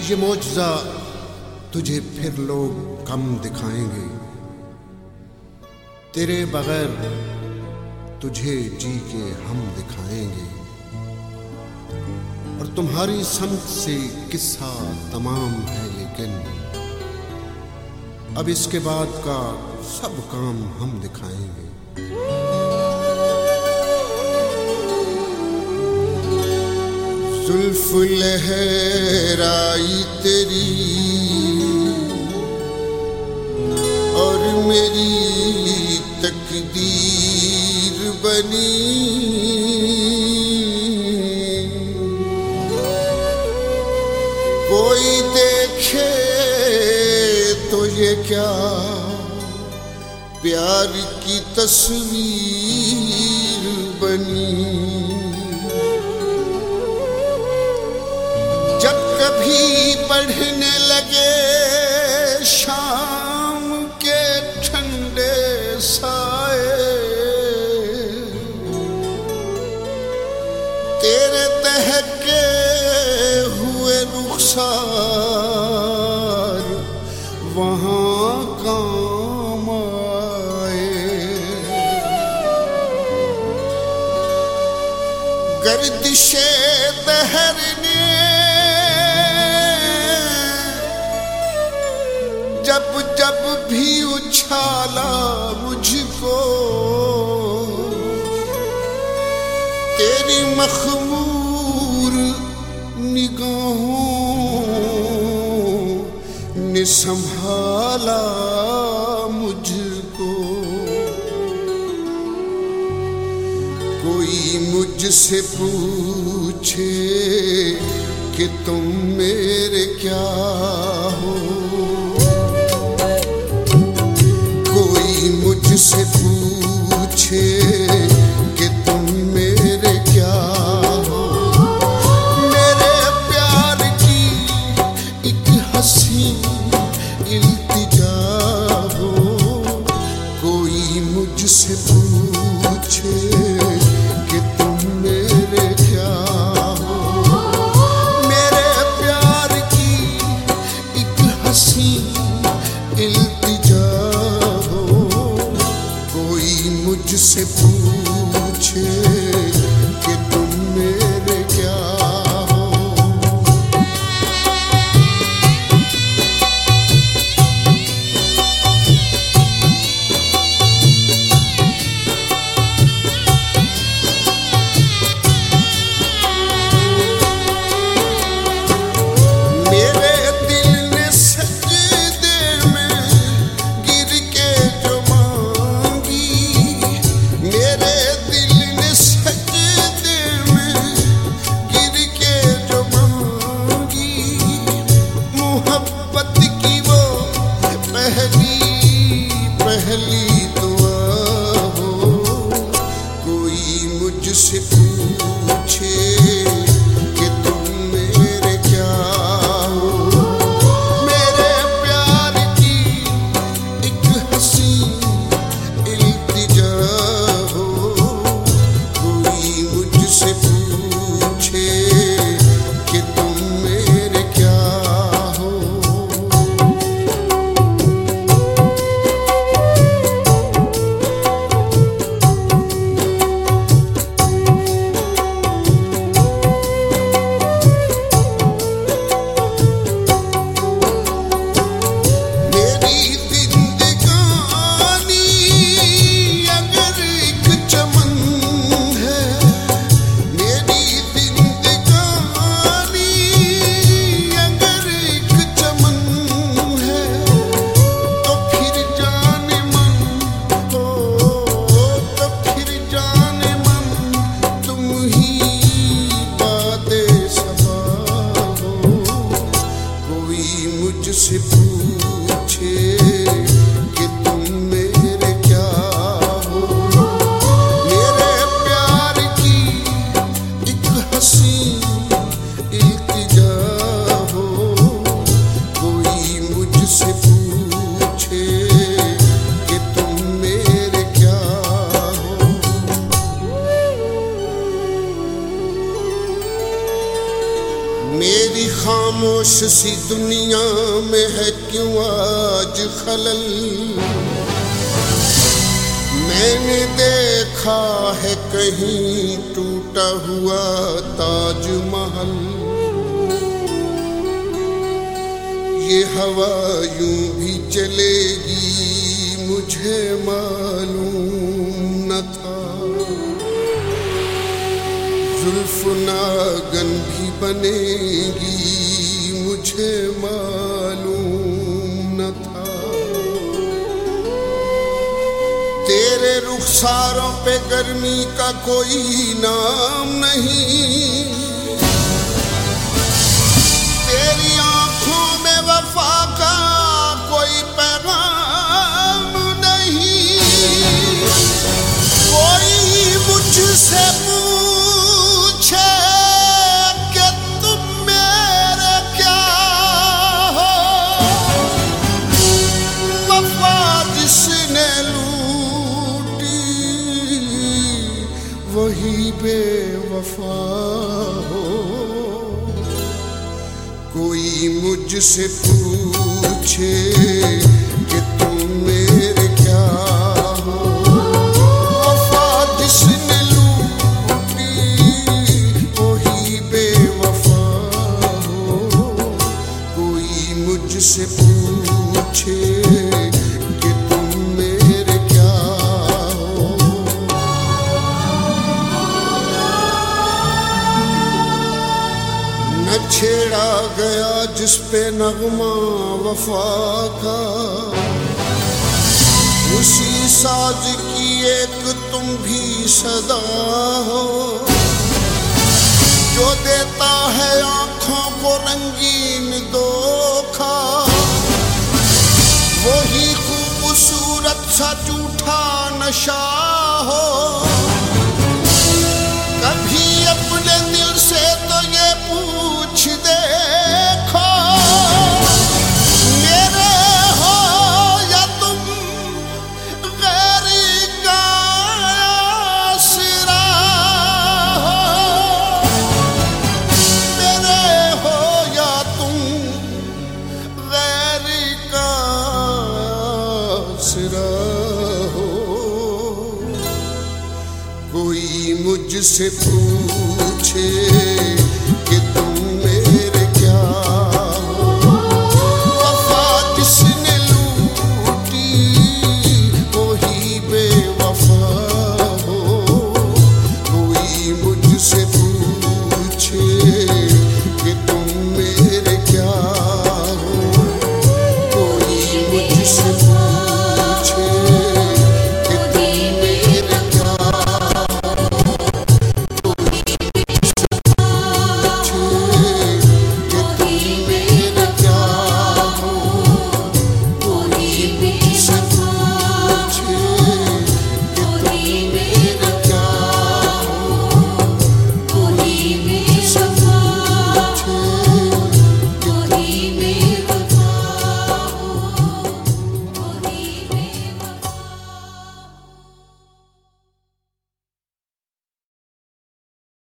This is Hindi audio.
ये मौजज़ा तुझे फिर लोग कम दिखाएंगे, तेरे बगैर तुझे जी के हम दिखाएंगे। और तुम्हारी समत से किस्सा तमाम है, लेकिन अब इसके बाद का सब काम हम दिखाएंगे। जुल्फ लहराई तेरी और मेरी तकदीर बनी, कोई देखे तो ये क्या प्यार की तस्वीर बनी। जब कभी बढ़ने लगे शाम के ठंडे साए, तेरे दहके हुए रुखसार वहां काम आए। गर्दिशे दहर ने जब जब भी उछाला मुझको, तेरी मखमूर निगाहों ने संभाला मुझको। कोई मुझसे पूछे कि तुम मेरे क्या हो, मुझसे पूछे कि तुम मेरे क्या हो। मेरे प्यार की एक हंसी इल्तिजा हो, कोई मुझसे पूछे कि तुम मेरे क्या हो। मेरे प्यार की एक हंसी इल्तिजा मुझसे पूछे कि तुम मेरे क्या हो। मेरे दिल ने सजदे में गिर के जो मेरे दिल ने सजदे खामोश सी दुनिया में है क्यों आज खलल। मैंने देखा है कहीं टूटा हुआ ताजमहल। ये हवा यूं भी चलेगी मुझे मालूम न था। जुल्फ नागन भी बनेगी मुझे मालूम न था। तेरे रुखसारों पे गर्मी का कोई नाम नहीं। तेरी आंखों में वफा का कोई पैगाम नहीं। कोई मुझसे पूछे कि तुम मेरे क्या हो। वफा जिसने लूटी वही बेवफा हो। कोई मुझसे पूछे कि तुम मेरे क्या हो। वफा जिसने लूटी वही बेवफा हो। कोई मुझसे पूछे कि तुम मेरे क्या हो। न छेड़ा गया जिस पे नगमा वफा का। उसी साज की एक तुम भी सदा हो। जो देता है आंखों को रंगीन धोखा वही खूबसूरत सा झूठा नशा हो। कभी अपने दिल से तो ये पूछ देखो मेरे हो या तुम गैर का आसरा हो। मेरे हो या तुम गैर का आसरा हो। कोई मुझसे पूछे